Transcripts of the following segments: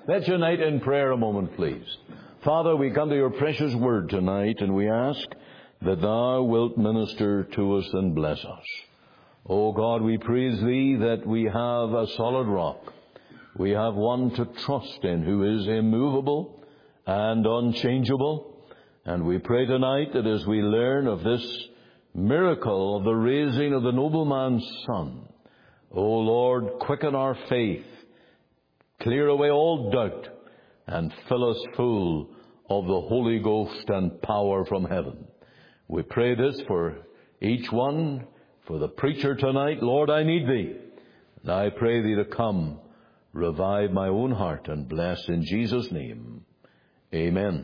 Let's unite in prayer a moment, please. Father, we come to your precious word tonight, and we ask that thou wilt minister to us and bless us. O God, we praise thee that we have a solid rock. We have one to trust in who is immovable and unchangeable. And we pray tonight that as we learn of this miracle of the raising of the nobleman's son, O Lord, quicken our faith, clear away all doubt, and fill us full of the Holy Ghost and power from heaven. We pray this for each one, for the preacher tonight. Lord, I need thee. And I pray thee to come, revive my own heart, and bless in Jesus' name. Amen.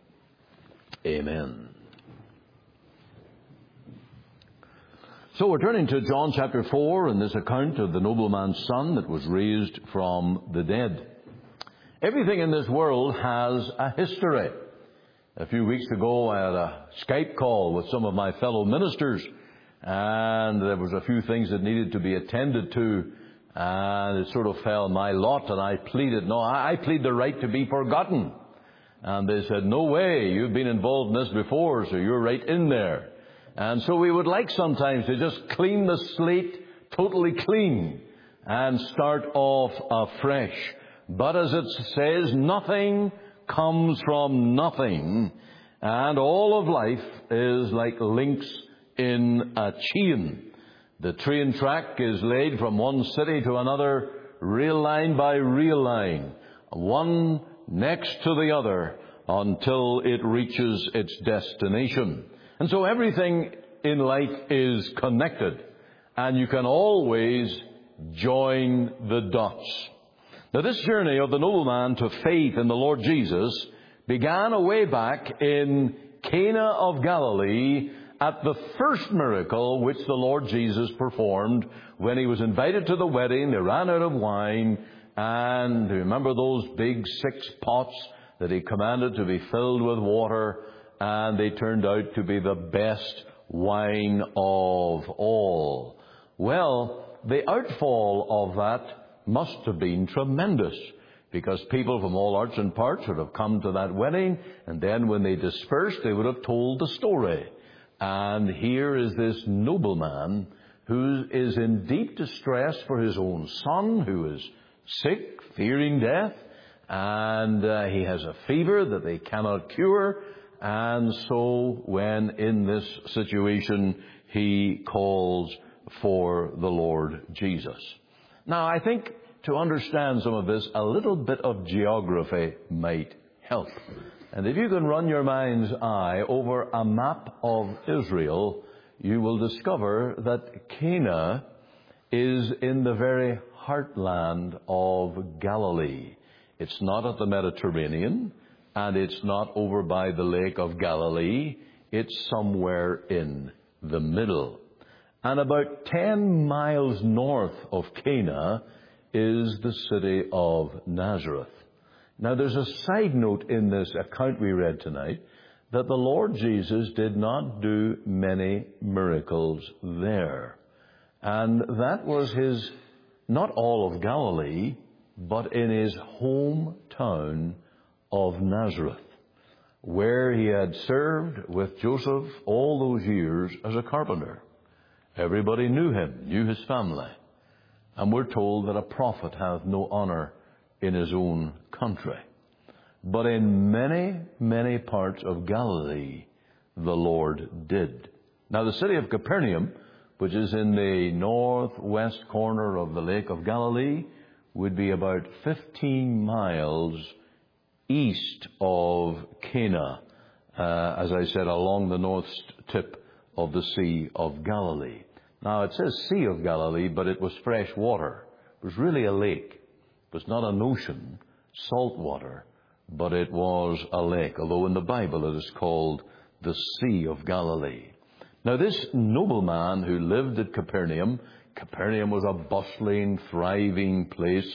Amen. So we're turning to John chapter 4 in this account of the nobleman's son that was raised from the dead. Everything in this world has a history. A few weeks ago I had a Skype call with some of my fellow ministers, and there was a few things that needed to be attended to, and it sort of fell my lot, and I pleaded, I plead the right to be forgotten. And they said, no way, you've been involved in this before, so you're right in there. And so we would like sometimes to just clean the slate totally clean and start off afresh. But as it says, nothing comes from nothing, and all of life is like links in a chain. The train track is laid from one city to another, rail line by rail line, one next to the other, until it reaches its destination. And so everything in life is connected, and you can always join the dots. Now, this journey of the nobleman to faith in the Lord Jesus began a way back in Cana of Galilee at the first miracle which the Lord Jesus performed when he was invited to the wedding. They ran out of wine, and remember those big 6 pots that he commanded to be filled with water, and they turned out to be the best wine of all. Well, the outfall of that must have been tremendous, because people from all arts and parts would have come to that wedding, and then when they dispersed, they would have told the story. And here is this nobleman who is in deep distress for his own son, who is sick, fearing death, and he has a fever that they cannot cure. And so when in this situation, he calls for the Lord Jesus. Now, I think to understand some of this, a little bit of geography might help. And if you can run your mind's eye over a map of Israel, you will discover that Cana is in the very heartland of Galilee. It's not at the Mediterranean, and it's not over by the Lake of Galilee. It's somewhere in the middle. And about 10 miles north of Cana is the city of Nazareth. Now, there's a side note in this account we read tonight that the Lord Jesus did not do many miracles there. And that was his, not all of Galilee, but in his hometown of Nazareth, where he had served with Joseph all those years as a carpenter. Everybody knew him, knew his family. And we're told that a prophet hath no honor in his own country. But in many, many parts of Galilee, the Lord did. Now, the city of Capernaum, which is in the northwest corner of the Lake of Galilee, would be about 15 miles east of Cana, as I said, along the north tip of the Sea of Galilee. Now, it says Sea of Galilee, but it was fresh water. It was really a lake. It was not an ocean, salt water, but it was a lake, although in the Bible it is called the Sea of Galilee. Now, this nobleman who lived at Capernaum was a bustling, thriving place,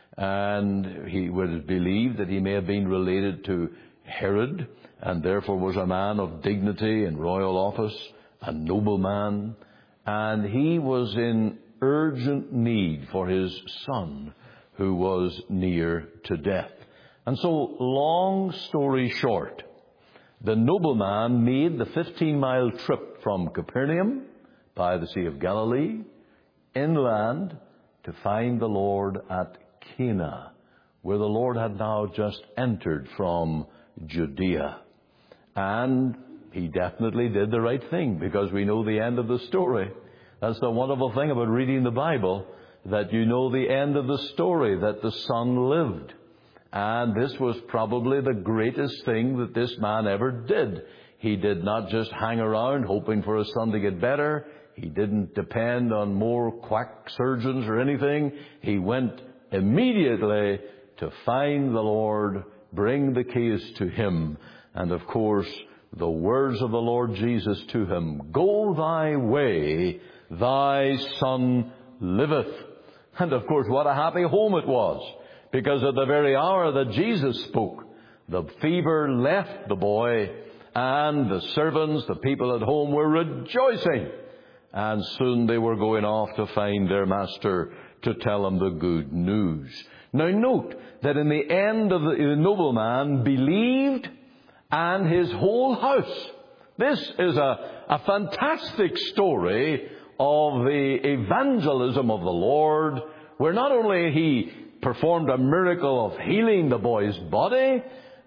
and he was believed that he may have been related to Herod, and therefore was a man of dignity and royal office, a nobleman, and he was in urgent need for his son, who was near to death. And so, long story short, the nobleman made the 15-mile trip from Capernaum by the Sea of Galilee inland to find the Lord at Cana, where the Lord had now just entered from Judea. And he definitely did the right thing, because we know the end of the story. That's the wonderful thing about reading the Bible, that you know the end of the story, that the son lived. And this was probably the greatest thing that this man ever did. He did not just hang around hoping for his son to get better. He didn't depend on more quack surgeons or anything. He went immediately to find the Lord, bring the keys to him. And of course, the words of the Lord Jesus to him, "Go thy way, thy son liveth." And of course, what a happy home it was. Because at the very hour that Jesus spoke, the fever left the boy, and the servants, the people at home, were rejoicing. And soon they were going off to find their master to tell him the good news. Now note that in the end of the nobleman believed, and his whole house. This is a fantastic story of the evangelism of the Lord, where not only he performed a miracle of healing the boy's body,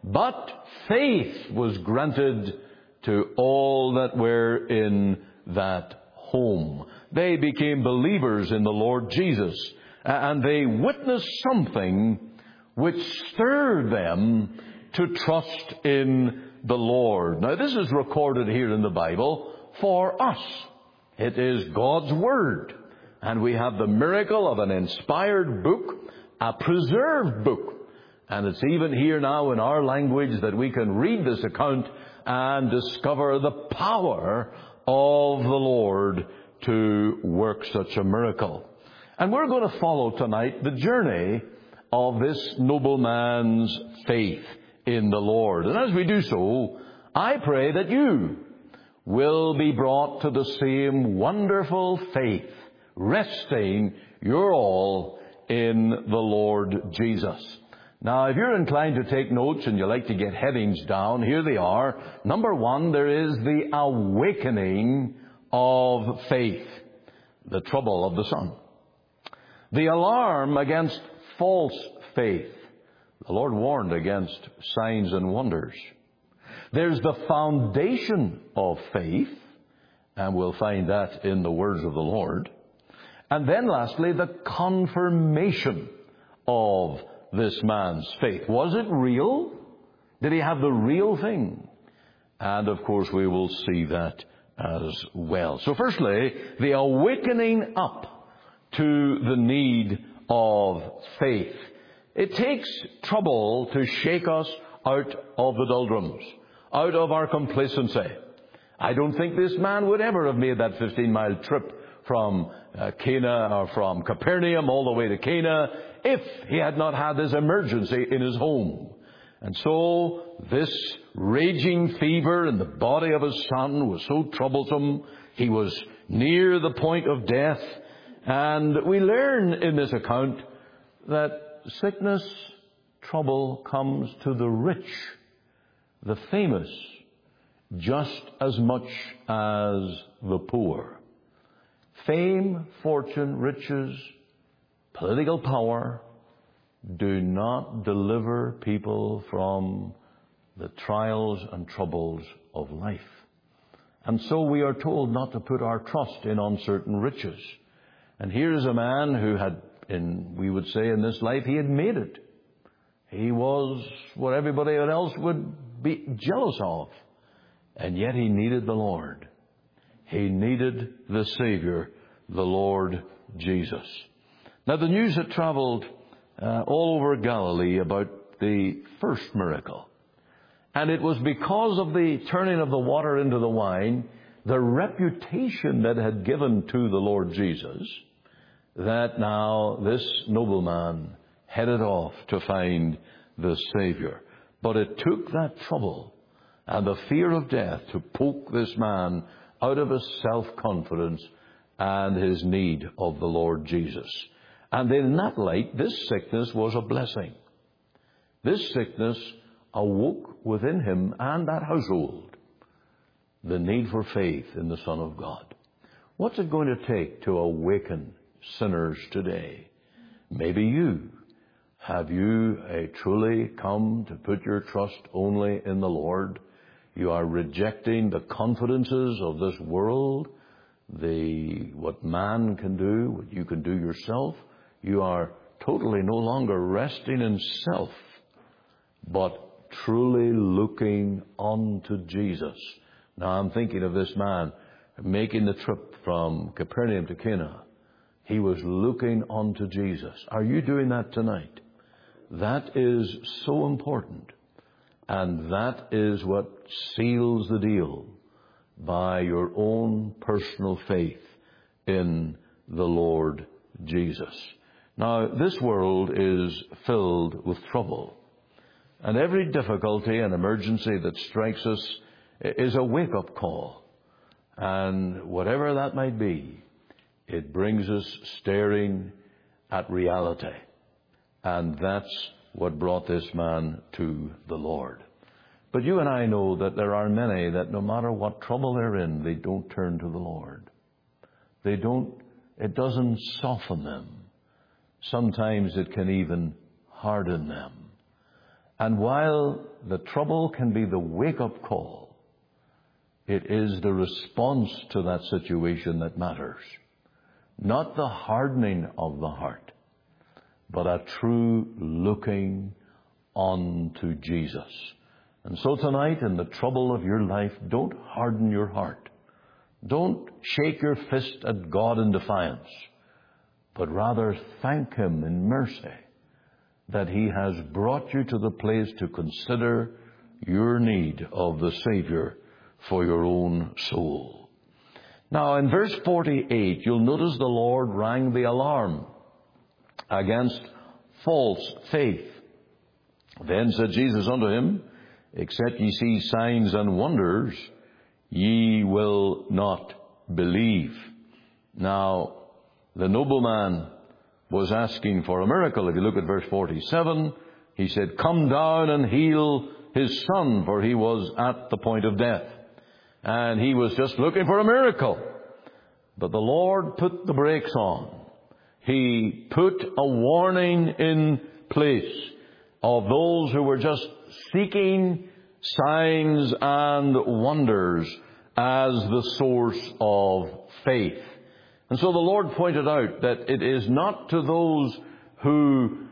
but faith was granted to all that were in that home. They became believers in the Lord Jesus, and they witnessed something which stirred them to trust in the Lord. Now, this is recorded here in the Bible for us. It is God's Word. And we have the miracle of an inspired book, a preserved book. And it's even here now in our language that we can read this account and discover the power of the Lord to work such a miracle. And we're going to follow tonight the journey of this nobleman's faith in the Lord. And as we do so, I pray that you will be brought to the same wonderful faith, resting your all in the Lord Jesus. Now, if you're inclined to take notes and you like to get headings down, here they are. Number one, there is the awakening of faith, the trouble of the Son. The alarm against false faith. The Lord warned against signs and wonders. There's the foundation of faith, and we'll find that in the words of the Lord. And then lastly, the confirmation of this man's faith. Was it real? Did he have the real thing? And of course we will see that as well. So firstly, the awakening up to the need of faith. It takes trouble to shake us out of the doldrums, out of our complacency. I don't think this man would ever have made that 15-mile trip from Cana or from Capernaum all the way to Cana if he had not had this emergency in his home. And so this raging fever in the body of his son was so troublesome. He was near the point of death. And we learn in this account that sickness, trouble comes to the rich, the famous, just as much as the poor. Fame, fortune, riches, political power do not deliver people from the trials and troubles of life. And so we are told not to put our trust in uncertain riches. And here is a man who had, we would say in this life, he had made it. He was what everybody else would be jealous of. And yet he needed the Lord. He needed the Savior, the Lord Jesus. Now the news had traveled all over Galilee about the first miracle. And it was because of the turning of the water into the wine, the reputation that had given to the Lord Jesus, that now this nobleman headed off to find the Savior. But it took that trouble and the fear of death to poke this man out of his self-confidence and his need of the Lord Jesus. And in that light, this sickness was a blessing. This sickness awoke within him and that household the need for faith in the Son of God. What's it going to take to awaken sinners today? Maybe you. Have you truly come to put your trust only in the Lord? You are rejecting the confidences of this world, what man can do, what you can do yourself. You are totally no longer resting in self, but truly looking unto Jesus. Now I'm thinking of this man making the trip from Capernaum to Cana. He was looking unto Jesus. Are you doing that tonight? That is so important. And that is what seals the deal, by your own personal faith in the Lord Jesus. Now, this world is filled with trouble. And every difficulty and emergency that strikes us is a wake-up call. And whatever that might be, it brings us staring at reality. And that's what brought this man to the Lord. But you and I know that there are many that no matter what trouble they're in, they don't turn to the Lord. It doesn't soften them. Sometimes it can even harden them. And while the trouble can be the wake-up call, it is the response to that situation that matters. Not the hardening of the heart, but a true looking unto Jesus. And so tonight, in the trouble of your life, don't harden your heart. Don't shake your fist at God in defiance, but rather thank Him in mercy that He has brought you to the place to consider your need of the Savior for your own soul. Now, in verse 48, you'll notice the Lord rang the alarm against false faith. Then said Jesus unto him, Except ye see signs and wonders, ye will not believe. Now, the nobleman was asking for a miracle. If you look at verse 47, he said, Come down and heal his son, for he was at the point of death. And he was just looking for a miracle. But the Lord put the brakes on. He put a warning in place of those who were just seeking signs and wonders as the source of faith. And so the Lord pointed out that it is not to those who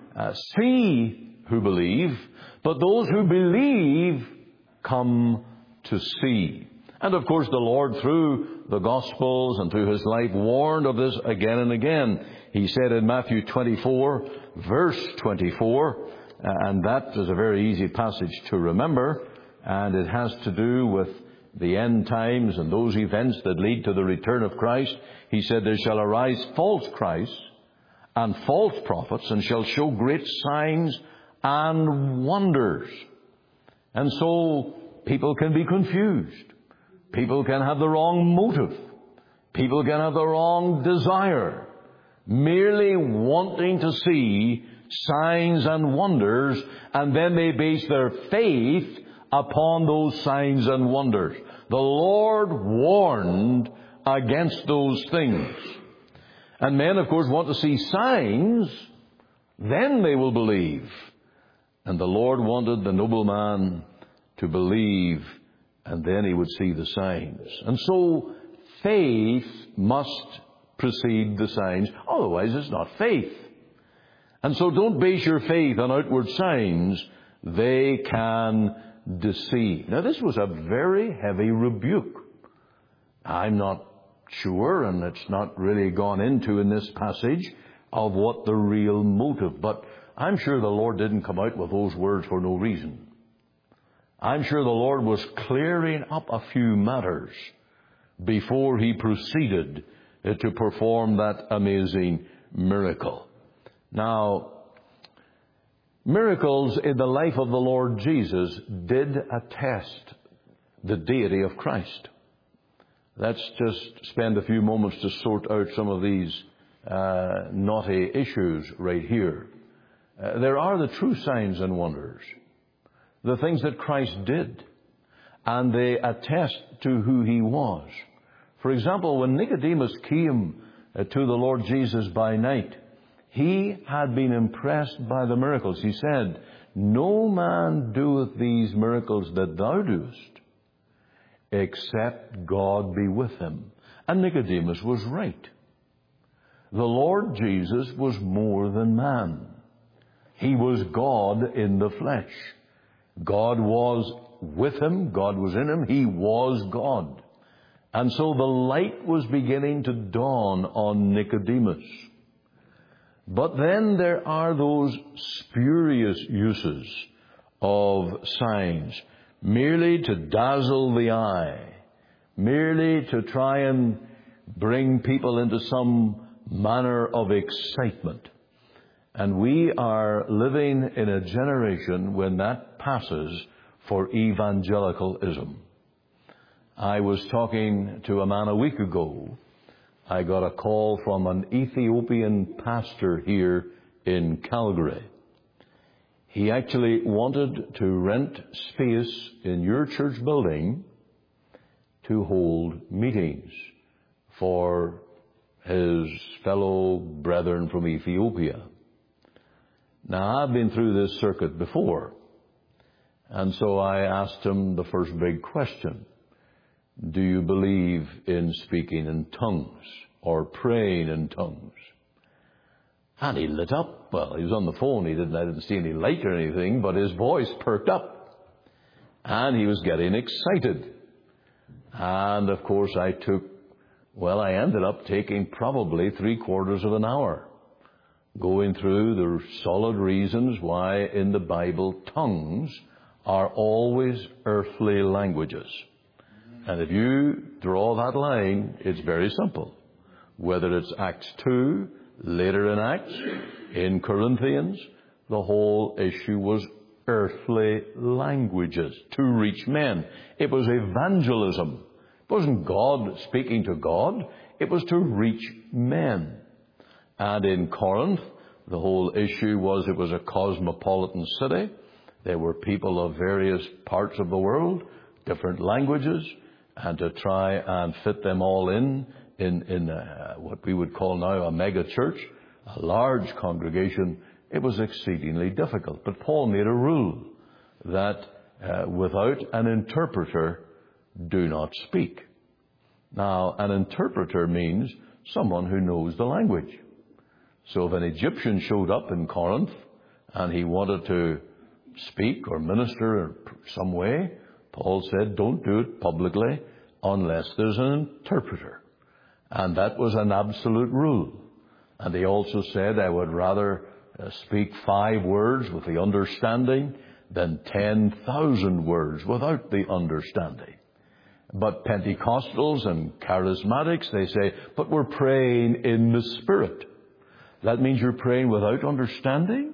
see who believe, but those who believe come to see. And of course the Lord, through the Gospels and through His life, warned of this again and again. He said in Matthew 24, verse 24, and that is a very easy passage to remember, and it has to do with the end times and those events that lead to the return of Christ. He said, There shall arise false Christs and false prophets, and shall show great signs and wonders. And so people can be confused. People can have the wrong motive. People can have the wrong desire, merely wanting to see signs and wonders, and then they base their faith upon those signs and wonders. The Lord warned against those things. And men, of course, want to see signs, then they will believe. And the Lord wanted the nobleman to believe, and then he would see the signs. And so faith must precede the signs, otherwise it's not faith. And so don't base your faith on outward signs. They can deceive. Now, this was a very heavy rebuke. I'm not sure, and it's not really gone into in this passage, of what the real motive. But I'm sure the Lord didn't come out with those words for no reason. I'm sure the Lord was clearing up a few matters before He proceeded to perform that amazing miracle. Now, miracles in the life of the Lord Jesus did attest the deity of Christ. Let's just spend a few moments to sort out some of these knotty issues right here. there are the true signs and wonders, the things that Christ did, and they attest to who He was. For example, when Nicodemus came to the Lord Jesus by night, he had been impressed by the miracles. He said, "No man doeth these miracles that thou doest, except God be with him." And Nicodemus was right. The Lord Jesus was more than man. He was God in the flesh. God was with him. God was in him. He was God. And so the light was beginning to dawn on Nicodemus. But then there are those spurious uses of signs, merely to dazzle the eye, merely to try and bring people into some manner of excitement. And we are living in a generation when that passes for evangelicalism. I was talking to a man a week ago. I got a call from an Ethiopian pastor here in Calgary. He actually wanted to rent space in your church building to hold meetings for his fellow brethren from Ethiopia. Now, I've been through this circuit before, and so I asked him the first big question. Do you believe in speaking in tongues or praying in tongues? And he lit up. Well, he was on the phone. I didn't see any light or anything, but his voice perked up. And he was getting excited. And of course I ended up taking probably 3/4 of an hour going through the solid reasons why in the Bible tongues are always earthly languages. And if you draw that line, it's very simple. Whether it's Acts 2, later in Acts, in Corinthians, the whole issue was earthly languages to reach men. It was evangelism. It wasn't God speaking to God. It was to reach men. And in Corinth, the whole issue was it was a cosmopolitan city. There were people of various parts of the world, different languages, and to try and fit them all in what we would call now a mega church, a large congregation, it was exceedingly difficult. But Paul made a rule that without an interpreter, do not speak. Now, an interpreter means someone who knows the language. So if an Egyptian showed up in Corinth and he wanted to speak or minister in some way, Paul said, don't do it publicly unless there's an interpreter. And that was an absolute rule. And he also said, I would rather speak 5 words with the understanding than 10,000 words without the understanding. But Pentecostals and charismatics, they say, but we're praying in the Spirit. That means you're praying without understanding?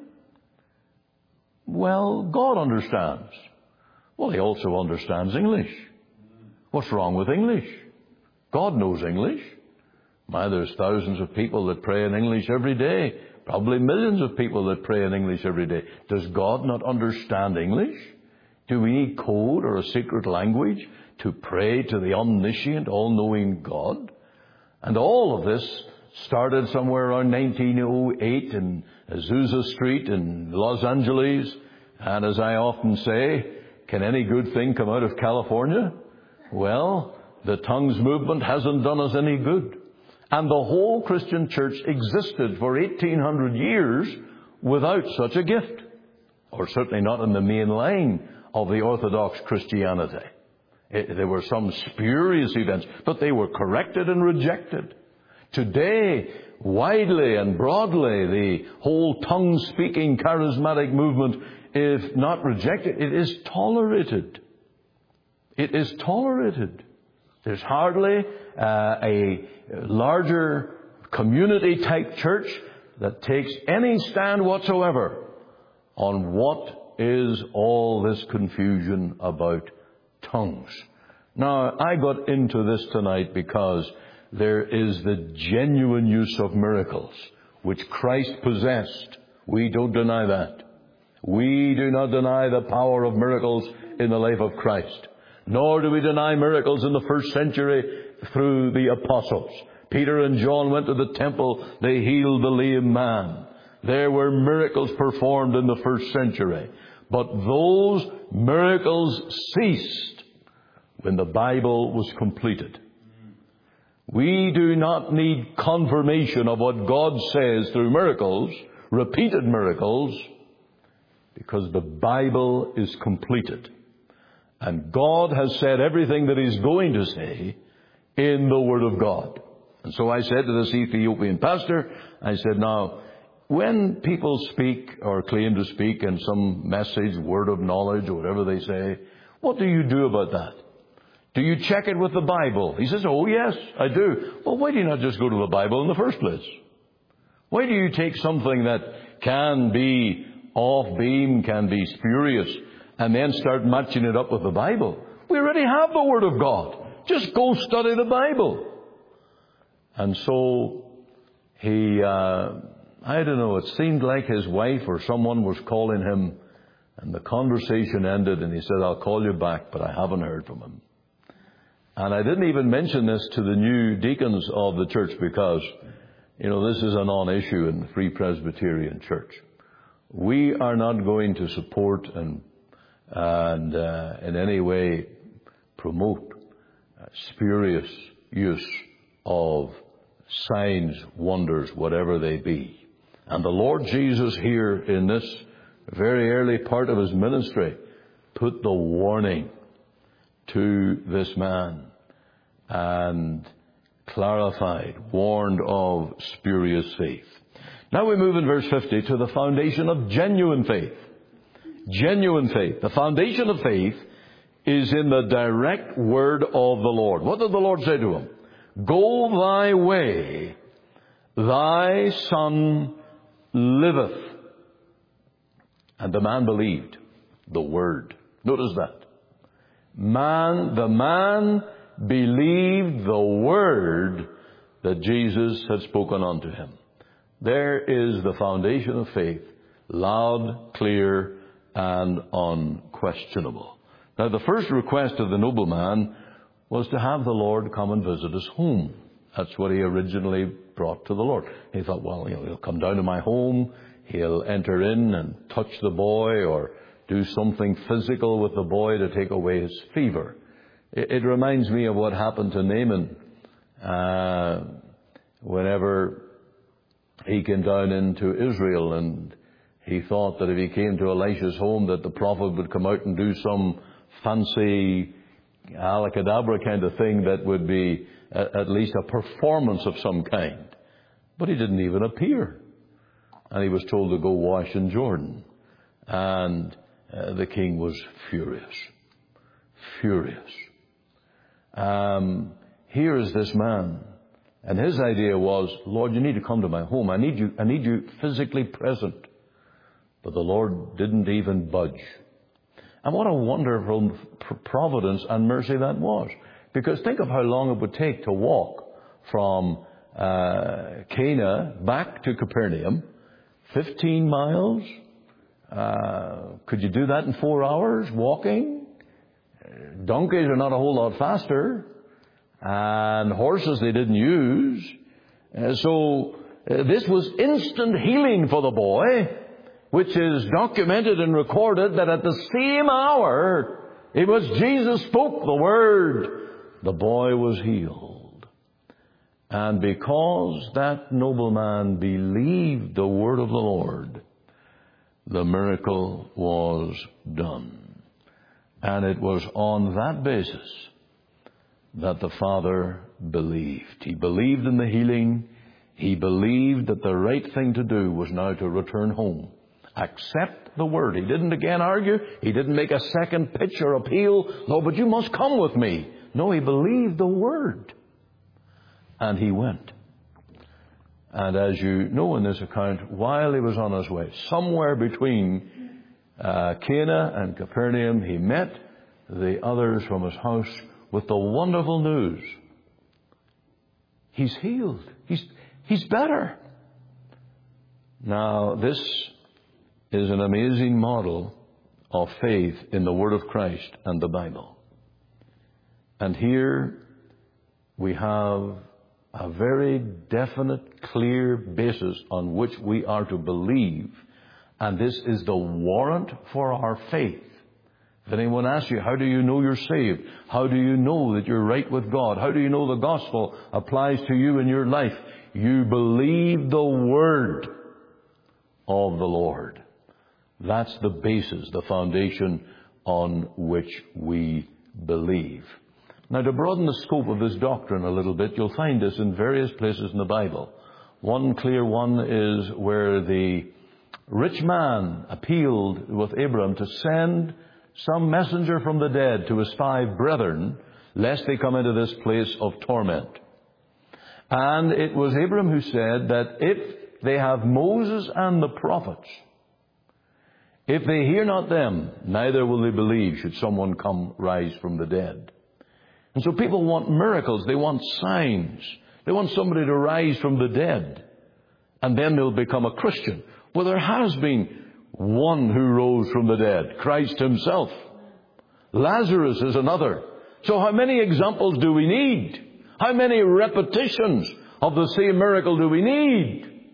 Well, God understands. Well, He also understands English. What's wrong with English? God knows English. There's thousands of people that pray in English every day. Probably millions of people that pray in English every day. Does God not understand English? Do we need code or a secret language to pray to the omniscient, all-knowing God? And all of this started somewhere around 1908 in Azusa Street in Los Angeles. And as I often say, can any good thing come out of California? Well, the tongues movement hasn't done us any good. And the whole Christian church existed for 1,800 years without such a gift. Or certainly not in the main line of the Orthodox Christianity. There were some spurious events, but they were corrected and rejected. Today, widely and broadly, the whole tongue-speaking charismatic movement is not rejected. It is tolerated. It is tolerated. There's hardly a larger community-type church that takes any stand whatsoever on what is all this confusion about tongues. Now, I got into this tonight because there is the genuine use of miracles, which Christ possessed We don't deny that. We do not deny the power of miracles in the life of Christ. Nor do we deny miracles in the first century through the apostles. Peter and John went to the temple. They healed the lame man. There were miracles performed in the first century. But those miracles ceased when the Bible was completed. We do not need confirmation of what God says through miracles, repeated miracles, because the Bible is completed. And God has said everything that He's going to say in the Word of God. And so I said to this Ethiopian pastor, I said, now, when people speak or claim to speak in some message, word of knowledge, or whatever they say, what do you do about that? Do you check it with the Bible? He says, oh yes, I do. Well, why do you not just go to the Bible in the first place? Why do you take something that can be off beam, can be spurious, and then start matching it up with the Bible? We already have the Word of God. Just go study the Bible. And so he, I don't know, it seemed like his wife or someone was calling him, and the conversation ended, and he said, I'll call you back, but I haven't heard from him. And I didn't even mention this to the new deacons of the church because, this is a non-issue in the Free Presbyterian Church. We are not going to support and in any way promote spurious use of signs, wonders, whatever they be. And the Lord Jesus here in this very early part of His ministry put the warning to this man and clarified, warned of spurious faith. Now we move in verse 50 to the foundation of genuine faith. Genuine faith. The foundation of faith is in the direct word of the Lord. What did the Lord say to him? Go thy way, thy son liveth. And the man believed the word. Notice that. The man believed the word that Jesus had spoken unto him. There is the foundation of faith, loud, clear, and unquestionable. Now, the first request of the nobleman was to have the Lord come and visit his home. That's what he originally brought to the Lord. He thought, well, he'll come down to my home, he'll enter in and touch the boy or do something physical with the boy to take away his fever. It reminds me of what happened to Naaman whenever he came down into Israel, and he thought that if he came to Elisha's home that the prophet would come out and do some fancy alakadabra kind of thing that would be at least a performance of some kind. But he didn't even appear. And he was told to go wash in Jordan. And the king was furious. Furious. Here is this man. And his idea was, Lord, you need to come to my home. I need you physically present. But the Lord didn't even budge. And what a wonderful providence and mercy that was. Because think of how long it would take to walk from Cana back to Capernaum. 15 miles. Could you do that in 4 hours walking? Donkeys are not a whole lot faster. And horses they didn't use. So this was instant healing for the boy, which is documented and recorded that at the same hour it was Jesus spoke the word, the boy was healed. And because that nobleman believed the word of the Lord, the miracle was done. And it was on that basis that the father believed. He believed in the healing. He believed that the right thing to do was now to return home. Accept the word. He didn't again argue. He didn't make a second pitch or appeal. No, but you must come with me. No, he believed the word. And he went. And as you know in this account, while he was on his way, somewhere between Cana and Capernaum, he met the others from his house with the wonderful news. He's healed. He's better. Now, this is an amazing model of faith in the Word of Christ and the Bible. And here we have a very definite, clear basis on which we are to believe, and this is the warrant for our faith. If anyone asks you, how do you know you're saved? How do you know that you're right with God? How do you know the gospel applies to you in your life? You believe the word of the Lord. That's the basis, the foundation on which we believe. Now, to broaden the scope of this doctrine a little bit, you'll find this in various places in the Bible. One clear one is where the rich man appealed with Abram to send some messenger from the dead to his 5 brethren, lest they come into this place of torment. And it was Abram who said that if they have Moses and the prophets, if they hear not them, neither will they believe should someone rise from the dead. And so people want miracles. They want signs. They want somebody to rise from the dead. And then they'll become a Christian. Well, there has been one who rose from the dead, Christ himself. Lazarus is another. So how many examples do we need? How many repetitions of the same miracle do we need?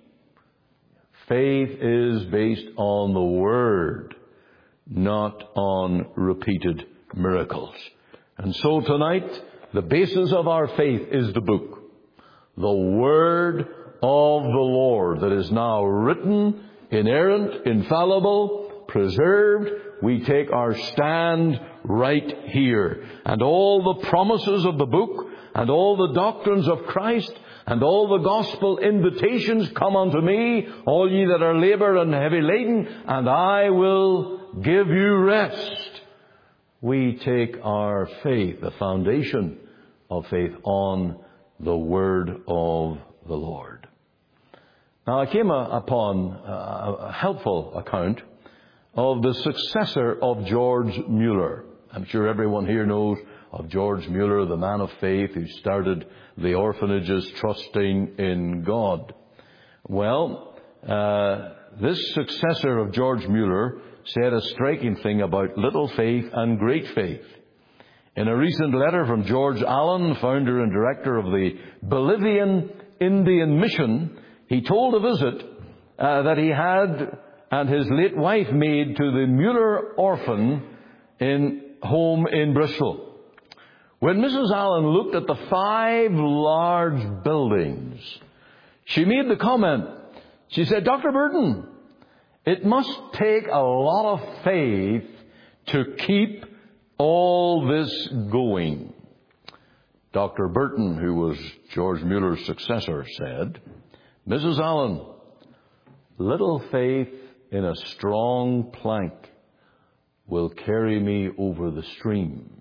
Faith is based on the Word, not on repeated miracles. And so tonight, the basis of our faith is the book, the Word of the Lord, that is now written, inerrant, infallible, preserved. We take our stand right here. And all the promises of the book, and all the doctrines of Christ, and all the gospel invitations, come unto me, all ye that are labor and heavy laden, and I will give you rest. We take our faith, the foundation of faith, on the Word of the Lord. Now, I came upon a helpful account of the successor of George Mueller. I'm sure everyone here knows of George Mueller, the man of faith who started the orphanages trusting in God. Well, this successor of George Mueller said a striking thing about little faith and great faith. In a recent letter from George Allen, founder and director of the Bolivian Indian Mission, he told a visit that he had and his late wife made to the Mueller Orphan home in Bristol. When Mrs. Allen looked at the 5 large buildings, she made the comment. She said, Dr. Burton, it must take a lot of faith to keep all this going. Dr. Burton, who was George Mueller's successor, said, Mrs. Allen, little faith in a strong plank will carry me over the stream,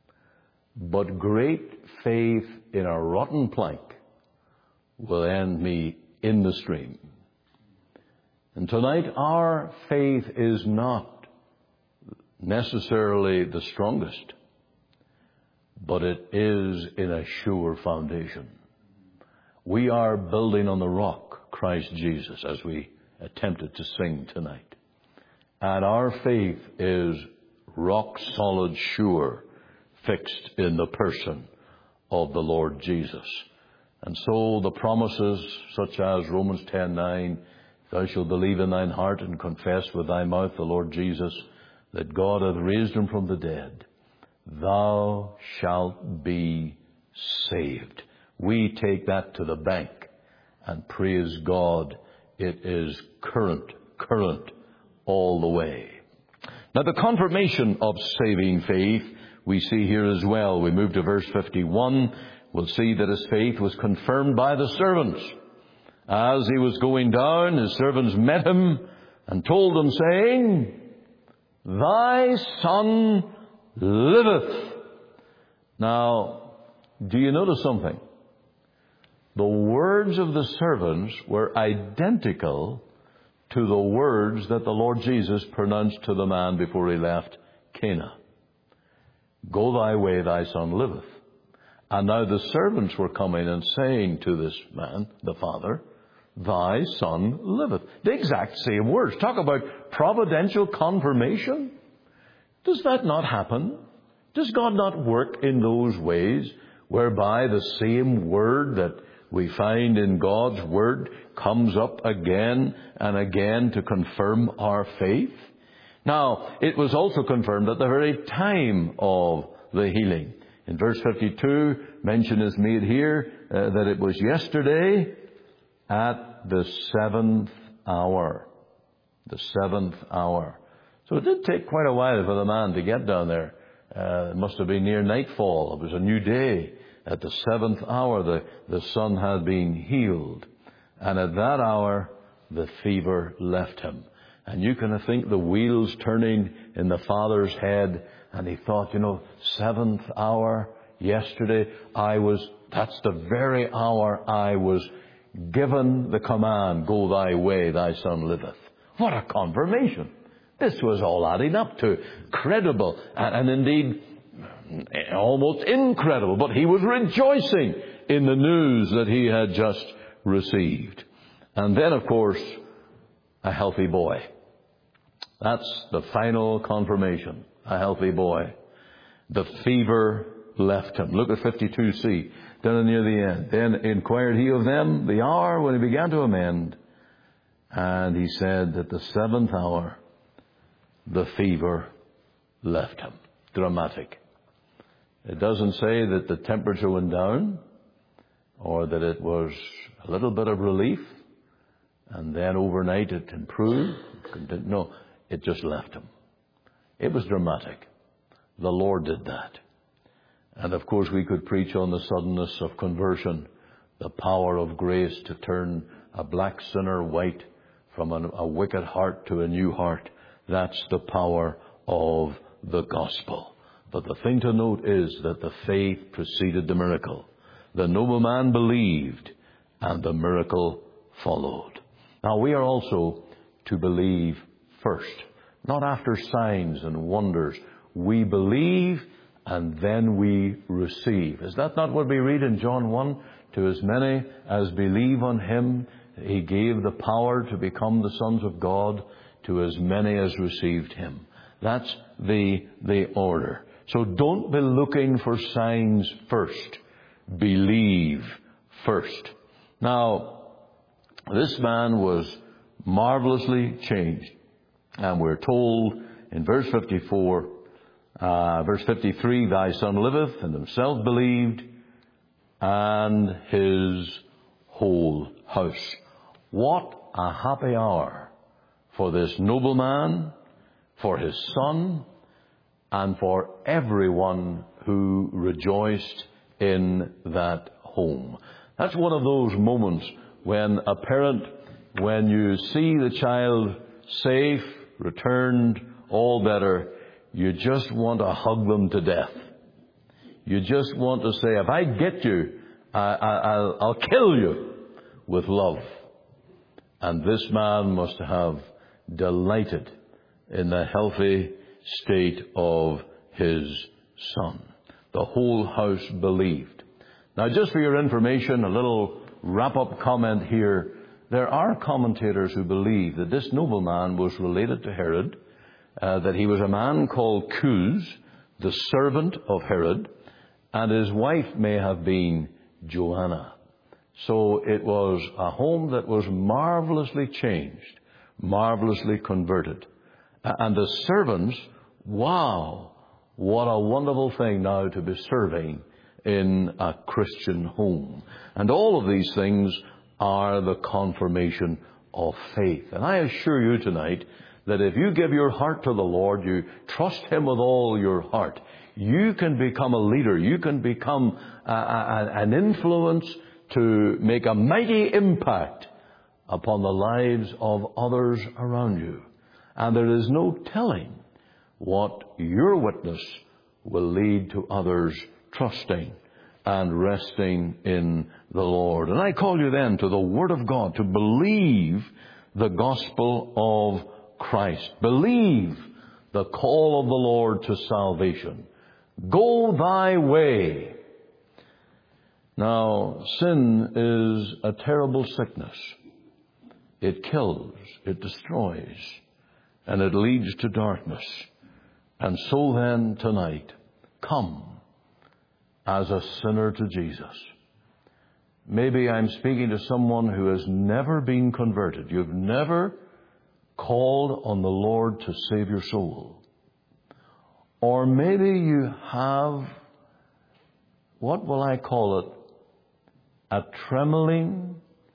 but great faith in a rotten plank will end me in the stream. And tonight, our faith is not necessarily the strongest, but it is in a sure foundation. We are building on the rock, Christ Jesus, as we attempted to sing tonight. And our faith is rock solid, sure, fixed in the person of the Lord Jesus. And so the promises such as Romans 10:9, thou shalt believe in thine heart and confess with thy mouth the Lord Jesus, that God hath raised him from the dead, thou shalt be saved. We take that to the bank and praise God, it is current all the way. Now, the confirmation of saving faith we see here as well. We move to verse 51. We'll see that his faith was confirmed by the servants. As he was going down, his servants met him and told him, saying, thy son liveth. Now, do you notice something? The words of the servants were identical to the words that the Lord Jesus pronounced to the man before he left Cana. Go thy way, thy son liveth. And now the servants were coming and saying to this man, the father, thy son liveth. The exact same words. Talk about providential confirmation. Does that not happen? Does God not work in those ways whereby the same word that we find in God's Word comes up again and again to confirm our faith? Now, it was also confirmed at the very time of the healing. In verse 52, mention is made here that it was yesterday at the 7th hour. The 7th hour. So it did take quite a while for the man to get down there. It must have been near nightfall. It was a new day. At the 7th hour, the son had been healed. And at that hour, the fever left him. And you can think the wheels turning in the father's head. And he thought, 7th hour, yesterday, that's the very hour I was given the command, go thy way, thy son liveth. What a confirmation. This was all adding up to credible and indeed almost incredible. But he was rejoicing in the news that he had just received. And then, of course, a healthy boy. That's the final confirmation. A healthy boy. The fever left him. Look at 52c, down near the end. Then inquired he of them the hour when he began to amend. And he said that the 7th hour, the fever left him. Dramatic. It doesn't say that the temperature went down or that it was a little bit of relief and then overnight it improved. No, it just left him. It was dramatic. The Lord did that. And of course we could preach on the suddenness of conversion, the power of grace to turn a black sinner white from a wicked heart to a new heart. That's the power of the gospel. But the thing to note is that the faith preceded the miracle. The nobleman believed and the miracle followed. Now we are also to believe first, not after signs and wonders. We believe and then we receive. Is that not what we read in John 1? To as many as believe on him, he gave the power to become the sons of God, to as many as received him. That's the order. So don't be looking for signs first. Believe first. Now, this man was marvelously changed. And we're told in verse 54, verse 53, thy son liveth, and himself believed, and his whole house. What a happy hour for this nobleman, for his son, and for everyone who rejoiced in that home. That's one of those moments when a parent, when you see the child safe, returned, all better, you just want to hug them to death. You just want to say, if I get you, I'll kill you with love. And this man must have delighted in the healthy state of his son. The whole house believed. Now, just for your information, a little wrap-up comment here. There are commentators who believe that this nobleman was related to Herod, that he was a man called Chus, the servant of Herod, and his wife may have been Joanna. So it was a home that was marvelously changed, marvelously converted. And the servants, wow, what a wonderful thing now to be serving in a Christian home. And all of these things are the confirmation of faith. And I assure you tonight that if you give your heart to the Lord, you trust him with all your heart, you can become a leader. You can become an influence to make a mighty impact upon the lives of others around you. And there is no telling what your witness will lead to others trusting and resting in the Lord. And I call you then to the Word of God, to believe the gospel of Christ. Believe the call of the Lord to salvation. Go thy way. Now, sin is a terrible sickness. it kills, it destroys, and it leads to darkness. And so then tonight, come as a sinner to Jesus. Maybe I'm speaking to someone who has never been converted. You've never called on the Lord to save your soul. Or maybe you have, what will I call it, a trembling,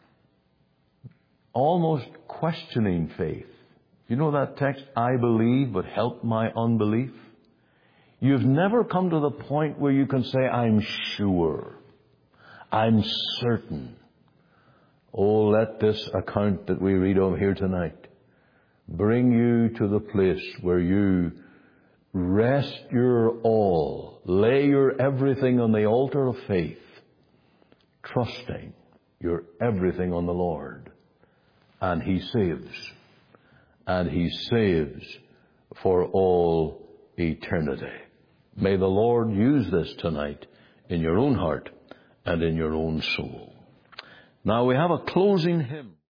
almost questioning faith. You know that text, I believe, but help my unbelief? You've never come to the point where you can say, I'm sure, I'm certain. Oh, let this account that we read of here tonight bring you to the place where you rest your all, lay your everything on the altar of faith, trusting your everything on the Lord. And He saves. And He saves for all eternity. May the Lord use this tonight in your own heart and in your own soul. Now we have a closing hymn.